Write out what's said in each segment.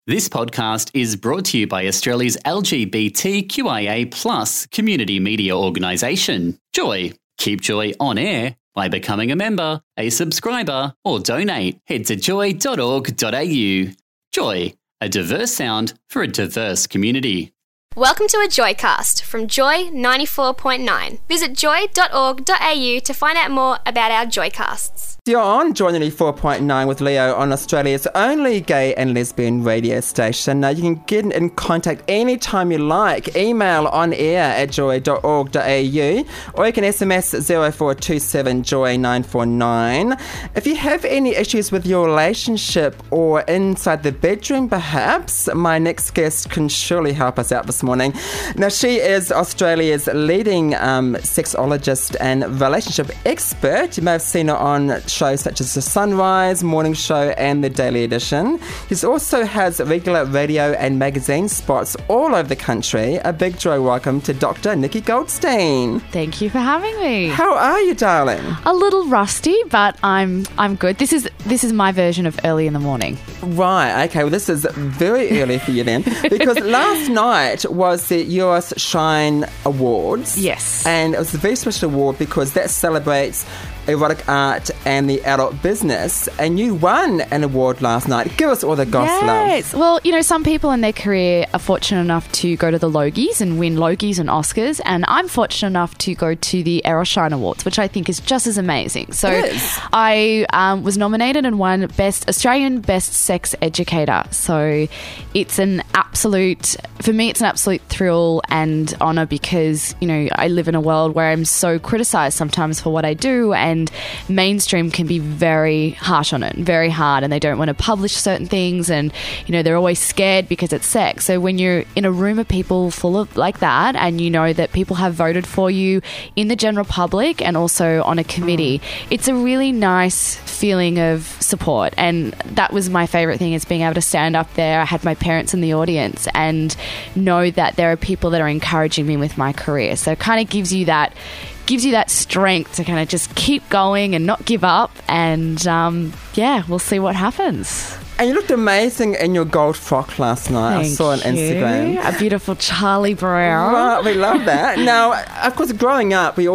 This podcast is brought to you by Australia's LGBTQIA+ community media organisation, Joy. Keep Joy on air by becoming a member, a subscriber, or donate. Head to joy.org.au. Joy, a diverse sound for a diverse community. Welcome to a Joycast from Joy 94.9. Visit joy.org.au to find out more about our Joycasts. You're on Joy 94.9 with Leo on Australia's only gay and lesbian radio station. Now, you can get in contact anytime you like. Email on air at joy.org.au, or you can SMS 0427 Joy 949. If you have any issues with your relationship or inside the bedroom, perhaps, my next guest can surely help us out this morning. Now, she is Australia's leading sexologist and relationship expert. You may have seen her on shows such as The Sunrise, Morning Show and The Daily Edition. She also has regular radio and magazine spots all over the country. A big joy welcome to Dr. Nikki Goldstein. Thank you for having me. How are you, darling? A little rusty, but I'm good. This is my version of early in the morning. Right, okay. Well, this is very early for you then, because last night was the US Shine Awards. Yes. And it was a very special award because that celebrates erotic art and the adult business, and you won an award last night. Give us all the gossip. Yes. Well, some people in their career are fortunate enough to go to the Logies and win Logies and Oscars, and I'm fortunate enough to go to the Eros Shine Awards, which I think is just as amazing. So I was nominated and won Australian Best Sex Educator. So it's an absolute thrill and honour because, I live in a world where I'm so criticised sometimes for what I do, and mainstream can be very harsh on it, very hard, and they don't want to publish certain things, and they're always scared because it's sex. So when you're in a room of people full of like that, and you know that people have voted for you in the general public and also on a committee, it's a really nice feeling of support. And that was my favourite thing, is being able to stand up there. I had my parents in the audience and know that there are people that are encouraging me with my career. So it kind of gives you that strength to kind of just keep going and not give up, and we'll see what happens. And you looked amazing in your gold frock last night. I saw on Instagram. A beautiful Charlie Brown. Right, we love that. Now, of course, growing up, we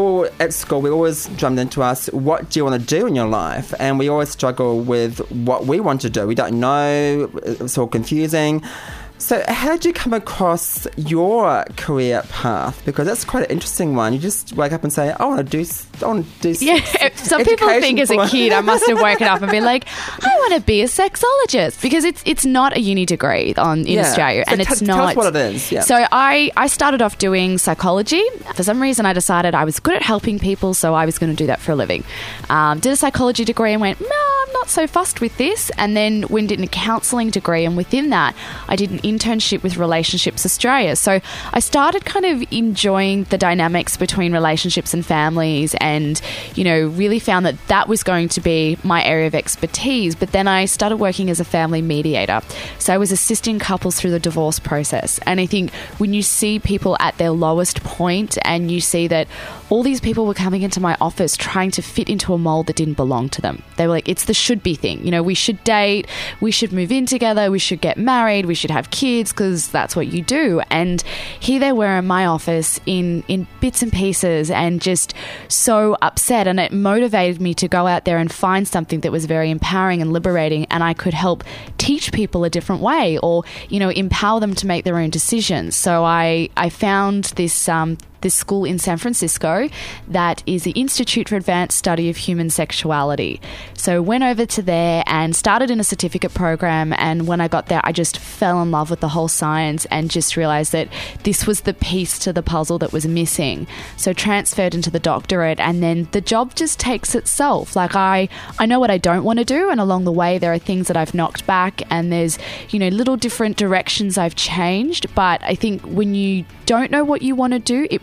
always drummed into us, what do you want to do in your life? And we always struggle with what we want to do. We don't know. It's all confusing. So how did you come across your career path? Because that's quite an interesting one. You just wake up and say, I want to do yeah, some people think as a kid I must have woken up and been like, I want to be a sexologist, because it's not a uni degree in Australia. So and it's not. Tell us what it is. Yeah. So I started off doing psychology. For some reason I decided I was good at helping people, so I was going to do that for a living. Did a psychology degree and went, no, I'm not so fussed with this. And then went in a counselling degree, and within that I did an internship with Relationships Australia. So I started kind of enjoying the dynamics between relationships and families, and really found that was going to be my area of expertise. But then I started working as a family mediator, so I was assisting couples through the divorce process. And I think when you see people at their lowest point, and you see that all these people were coming into my office trying to fit into a mold that didn't belong to them. They were like, it's the should be thing. We should date, we should move in together, we should get married, we should have kids because that's what you do. And here they were in my office in bits and pieces, and just so upset. And it motivated me to go out there and find something that was very empowering and liberating, and I could help teach people a different way, or empower them to make their own decisions. So I found this school in San Francisco that is the Institute for Advanced Study of Human Sexuality. So went over to there and started in a certificate program, and when I got there I just fell in love with the whole science and just realised that this was the piece to the puzzle that was missing. So transferred into the doctorate, and then the job just takes itself. Like I know what I don't want to do, and along the way there are things that I've knocked back, and there's little different directions I've changed. But I think when you don't know what you want to do, it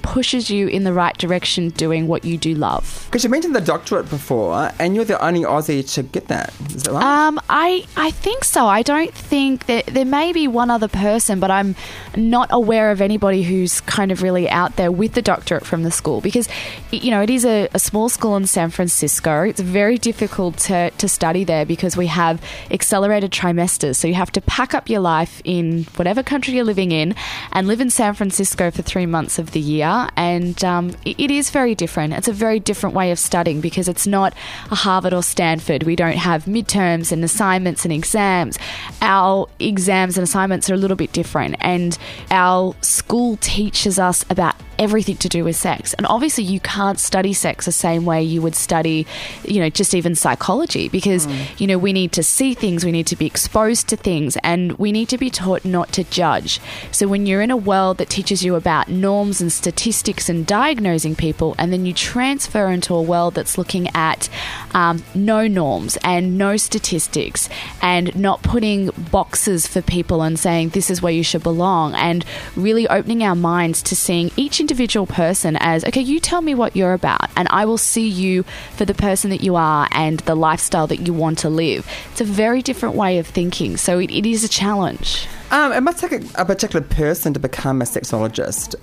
pushes you in the right direction doing what you do love. Because you mentioned the doctorate before, and you're the only Aussie to get that. Is that right? I think so. I don't think that there may be one other person, but I'm not aware of anybody who's kind of really out there with the doctorate from the school, because, you know, it is a small school in San Francisco. It's very difficult to study there because we have accelerated trimesters. So you have to pack up your life in whatever country you're living in and live in San Francisco for 3 months of the year. And it is very different. It's a very different way of studying because it's not a Harvard or Stanford. We don't have midterms and assignments and exams. Our exams and assignments are a little bit different, and our school teaches us about everything to do with sex. And obviously you can't study sex the same way you would study, you know, just even psychology, because, you know, we need to see things, we need to be exposed to things, and we need to be taught not to judge. So when you're in a world that teaches you about norms and statistics and diagnosing people, and then you transfer into a world that's looking at no norms and no statistics and not putting boxes for people and saying this is where you should belong, and really opening our minds to seeing each individual person as, okay, you tell me what you're about and I will see you for the person that you are and the lifestyle that you want to live. It's a very different way of thinking, so it is a challenge. It must take a particular person to become a sexologist.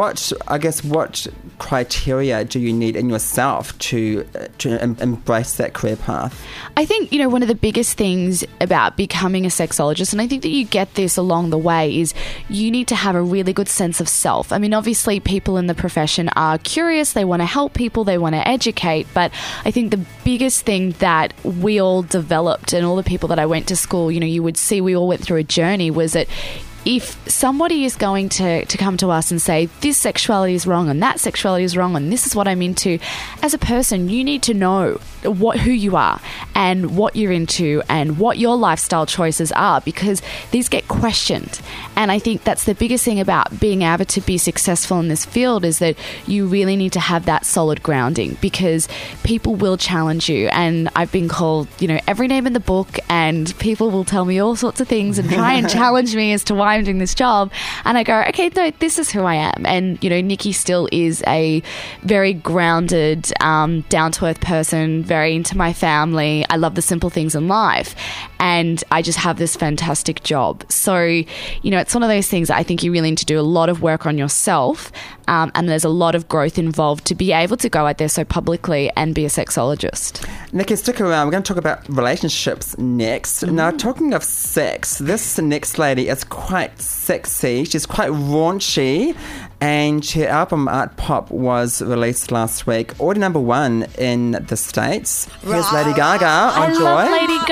What criteria do you need in yourself to embrace that career path? I think, you know, one of the biggest things about becoming a sexologist, and I think that you get this along the way, is you need to have a really good sense of self. I mean, obviously people in the profession are curious, they want to help people, they want to educate, but I think the biggest thing that we all developed, and all the people that I went to school, you know, you would see we all went through a journey, was that if somebody is going to come to us and say this sexuality is wrong and that sexuality is wrong and this is what I'm into, as a person you need to know who you are and what you're into and what your lifestyle choices are, because these get questioned. And I think that's the biggest thing about being able to be successful in this field, is that you really need to have that solid grounding, because people will challenge you. And I've been called, you know, every name in the book, and people will tell me all sorts of things and try and challenge me as to why I'm doing this job. And I go, okay, no, this is who I am. And, you know, Nikki still is a very grounded, down-to-earth person, very into my family. I love the simple things in life. And I just have this fantastic job. So, you know, it's one of those things that I think you really need to do a lot of work on yourself. And there's a lot of growth involved to be able to go out there so publicly and be a sexologist. Nikki, stick around. We're going to talk about relationships next. Now, talking of sex, this next lady is quite sexy. She's quite raunchy. And her album Art Pop was released last week, already #1 in the States. Here's Lady Gaga on Joy. I love Lady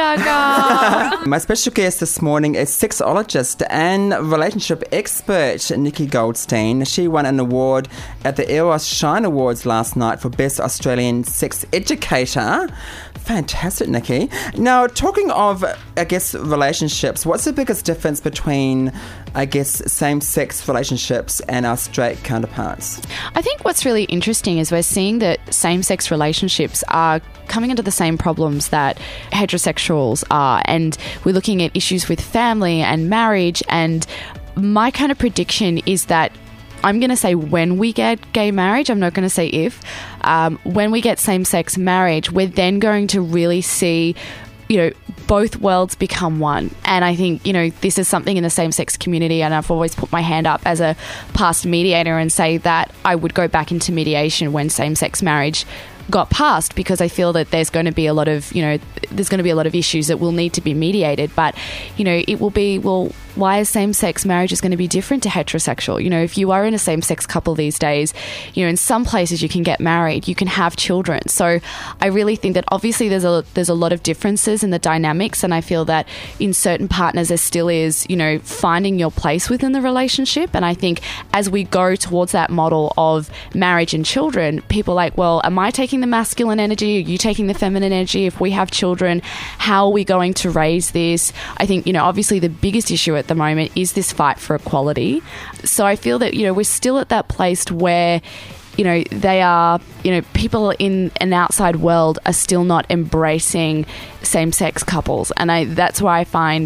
Gaga. My special guest this morning is sexologist and relationship expert Nikki Goldstein. She won an award at the Eros Shine Awards last night for Best Australian Sex Educator. Fantastic, Nikki. Now, talking of, I guess, relationships, what's the biggest difference between, I guess, same-sex relationships and our straight counterparts? I think what's really interesting is we're seeing that same-sex relationships are coming into the same problems that heterosexuals are, and we're looking at issues with family and marriage. And my kind of prediction is that I'm going to say when we get gay marriage, I'm not going to say if. When we get same-sex marriage, we're then going to really see, you know, both worlds become one. And I think, you know, this is something in the same-sex community, and I've always put my hand up as a past mediator and say that I would go back into mediation when same-sex marriage got passed, because I feel that there's going to be a lot of, you know, there's going to be a lot of issues that will need to be mediated. But, you know, it will be, well, why is same-sex marriage is going to be different to heterosexual? You know, if you are in a same-sex couple these days, you know, in some places you can get married, you can have children. So I really think that obviously there's a lot of differences in the dynamics, and I feel that in certain partners there still is, you know, finding your place within the relationship. And I think as we go towards that model of marriage and children, people are like, well, am I taking the masculine energy? Are you taking the feminine energy? If we have children, how are we going to raise this? I think, you know, obviously the biggest issue at the moment is this fight for equality. So I feel that, you know, we're still at that place where they are, people in an outside world are still not embracing same-sex couples. And that's why I find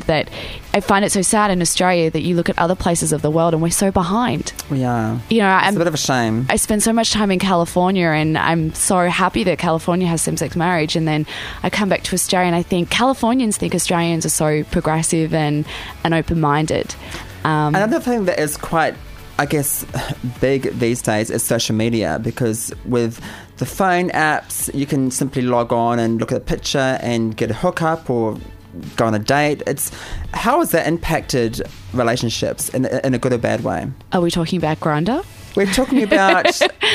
it so sad in Australia that you look at other places of the world and we're so behind. We are. It's a bit of a shame. I spend so much time in California, and I'm so happy that California has same-sex marriage. And then I come back to Australia and I think Californians think Australians are so progressive and open-minded. Another thing that is quite, I guess, big these days is social media, because with the phone apps, you can simply log on and look at a picture and get a hookup or go on a date. How has that impacted relationships in a good or bad way? Are we talking about Grindr? We're talking about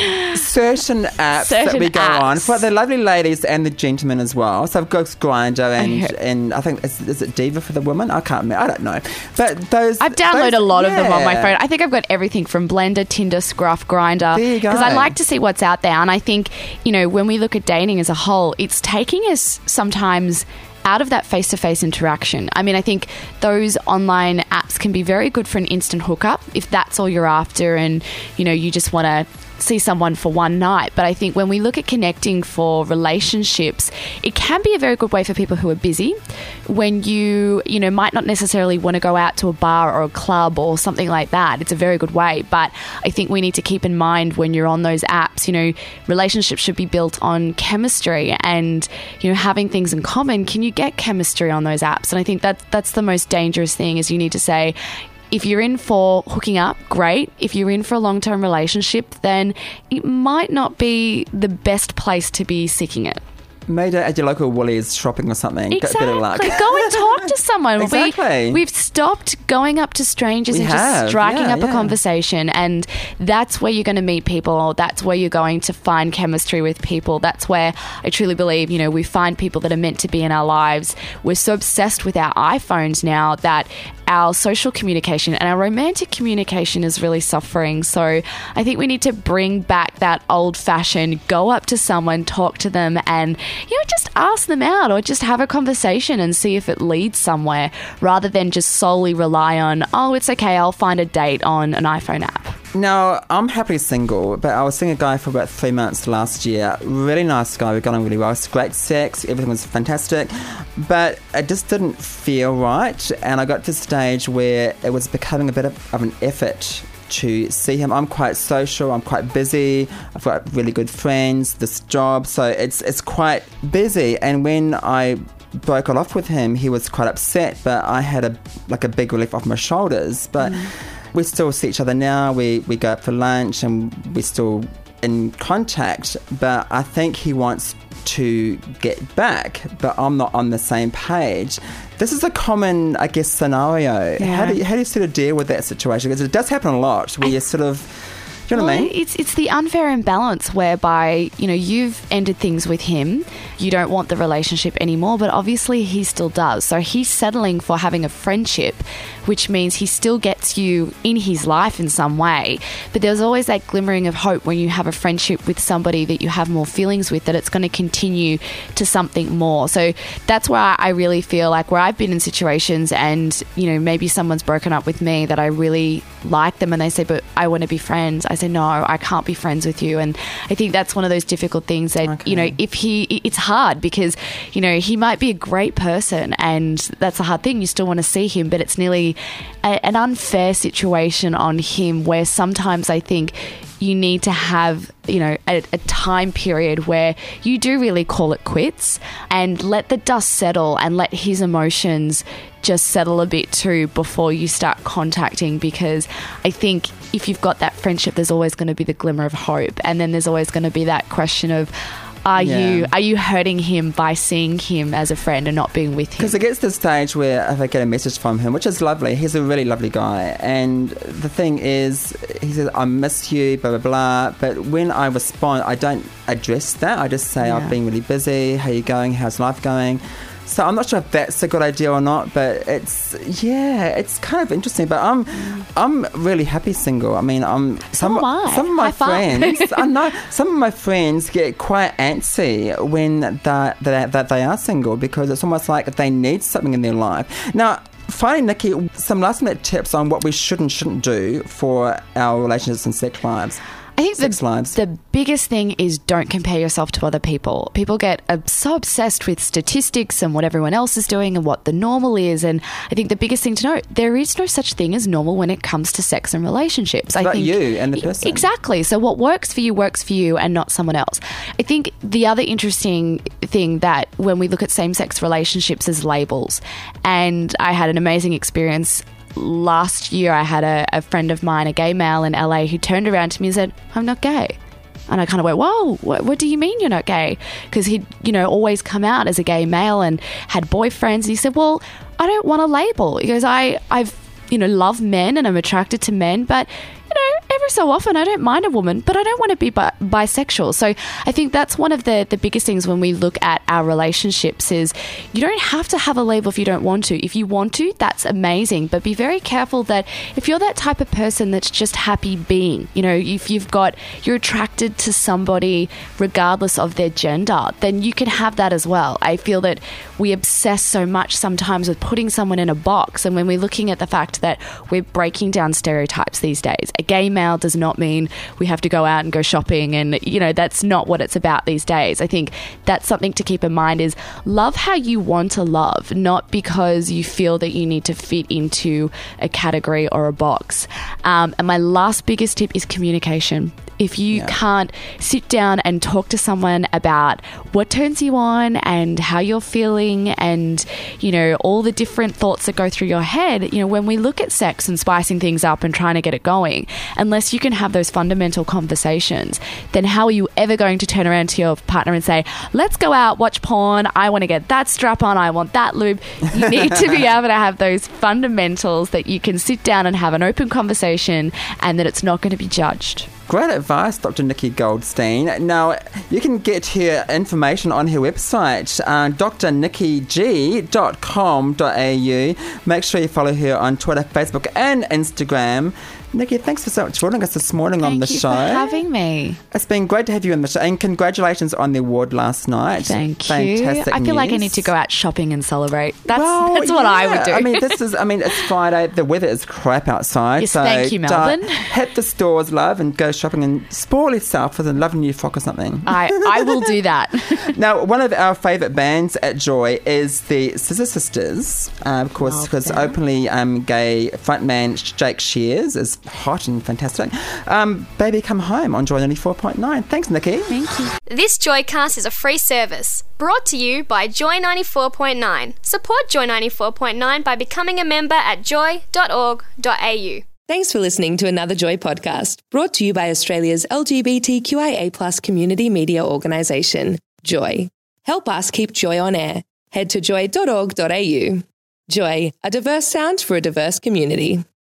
certain apps that we go on for the lovely ladies and the gentlemen as well. So I've got Grindr and I think is it Diva for the women? I can't remember. I don't know. But I've downloaded a lot of them on my phone. I think I've got everything from Blender, Tinder, Scruff, Grindr. There you go. Because I like to see what's out there, and I think when we look at dating as a whole, it's taking us sometimes out of that face-to-face interaction. I mean, I think those online apps can be very good for an instant hookup if that's all you're after and, you just want to see someone for one night. But I think when we look at connecting for relationships, it can be a very good way for people who are busy, when you might not necessarily want to go out to a bar or a club or something like that. It's a very good way. But I think we need to keep in mind when you're on those apps, relationships should be built on chemistry and, having things in common. Can you get chemistry on those apps? And I think that's the most dangerous thing, is you need to say, if you're in for hooking up, great. If you're in for a long-term relationship, then it might not be the best place to be seeking it. Maybe at your local Woolies shopping or something. Exactly. Get a bit of luck. Go and talk to someone. Exactly. We've stopped going up to strangers just striking up a conversation, and that's where you're going to meet people. That's where you're going to find chemistry with people. That's where I truly believe, we find people that are meant to be in our lives. We're so obsessed with our iPhones now that our social communication and our romantic communication is really suffering. So I think we need to bring back that old-fashioned, go up to someone, talk to them, and just ask them out or just have a conversation and see if it leads somewhere, rather than just solely rely on, it's okay, I'll find a date on an iPhone app. Now, I'm happily single, but I was seeing a guy for about 3 months last year. Really nice guy. We got on really well. It's great sex. Everything was fantastic. But it just didn't feel right. And I got to the stage where it was becoming a bit of an effort to see him. I'm quite social. I'm quite busy. I've got really good friends, this job. So it's quite busy. And when I broke it off with him, he was quite upset. But I had a big relief off my shoulders. But... we still see each other now. We go out for lunch and we're still in contact. But I think he wants to get back, but I'm not on the same page. This is a common, I guess, scenario. Yeah. How do you sort of deal with that situation? Because it does happen a lot where you sort of... Do you know what I mean? It's the unfair imbalance whereby, you've ended things with him. You don't want the relationship anymore, but obviously he still does. So he's settling for having a friendship, which means he still gets you in his life in some way. But there's always that glimmering of hope when you have a friendship with somebody that you have more feelings with, that it's going to continue to something more. So that's where I really feel like, where I've been in situations and, maybe someone's broken up with me that I really like them and they say, but I want to be friends. I say, no, I can't be friends with you. And I think that's one of those difficult things that, it's hard because, he might be a great person and that's a hard thing. You still want to see him, but it's nearly an unfair situation on him, where sometimes I think you need to have, a time period where you do really call it quits and let the dust settle and let his emotions just settle a bit too before you start contacting. Because I think if you've got that friendship, there's always going to be the glimmer of hope. And then there's always going to be that question of, Are you hurting him by seeing him as a friend and not being with him? Because it gets to the stage where if I get a message from him, which is lovely, he's a really lovely guy, and the thing is, he says, I miss you, blah, blah, blah, but when I respond, I don't address that. I just say, I've been really busy, how are you going, how's life going? So I'm not sure if that's a good idea or not, but it's kind of interesting. But I'm really happy single. I mean, some of my friends, I know some of my friends get quite antsy when that they are single, because it's almost like they need something in their life. Now, finally, Nikki, some last minute tips on what we should and shouldn't do for our relationships and sex lives. I think sex lives? The biggest thing is don't compare yourself to other people. People get so obsessed with statistics and what everyone else is doing and what the normal is. And I think the biggest thing to know, there is no such thing as normal when it comes to sex and relationships. It's about you and the person. Exactly. So what works for you and not someone else. I think the other interesting thing that when we look at same-sex relationships as labels, and I had an amazing experience last year. I had a friend of mine, a gay male in LA, who turned around to me and said, "I'm not gay." And I kind of went, "Whoa, what do you mean you're not gay?" Because he'd, always come out as a gay male and had boyfriends. And he said, "Well, I don't want a label." He goes, I've love men and I'm attracted to men, but every so often I don't mind a woman, but I don't want to be bisexual. So I think that's one of the biggest things when we look at our relationships is you don't have to have a label if you don't want to. If you want to, that's amazing, but be very careful that if you're that type of person that's just happy being, if you're attracted to somebody regardless of their gender, then you can have that as well. I feel that we obsess so much sometimes with putting someone in a box, and when we're looking at the fact that we're breaking down stereotypes these days, a gay male does not mean we have to go out and go shopping, and that's not what it's about these days. I think that's something to keep in mind is love how you want to love, not because you feel that you need to fit into a category or a box. And my last biggest tip is communication. If you can't sit down and talk to someone about what turns you on and how you're feeling and, all the different thoughts that go through your head, when we look at sex and spicing things up and trying to get it going, unless you can have those fundamental conversations, then how are you ever going to turn around to your partner and say, "Let's go out, watch porn, I want to get that strap on, I want that lube." You need to be able to have those fundamentals that you can sit down and have an open conversation and that it's not going to be judged. Great advice, Dr. Nikki Goldstein. Now, you can get her information on her website, drnikkig.com.au. Make sure you follow her on Twitter, Facebook and Instagram. Nikki, thanks for so much joining us this morning on the show. Thank you for having me. It's been great to have you on the show, and congratulations on the award last night. Thank Fantastic you. I feel like I news. need to go out shopping and celebrate. That's what I would do. It's Friday. The weather is crap outside. Yes, so thank you, Melbourne. Hit the stores, love, and go shopping and spoil yourself with a lovely new frock or something. I will do that. Now, one of our favourite bands at Joy is the Scissor Sisters, of course, because openly gay frontman Jake Shears is hot and fantastic. Baby Come Home on Joy 94.9. Thanks, Nikki. Thank you. This Joycast is a free service brought to you by Joy 94.9. Support Joy 94.9 by becoming a member at joy.org.au. Thanks for listening to another Joy podcast, brought to you by Australia's LGBTQIA+ community media organisation, Joy. Help us keep Joy on air. Head to joy.org.au. Joy, a diverse sound for a diverse community.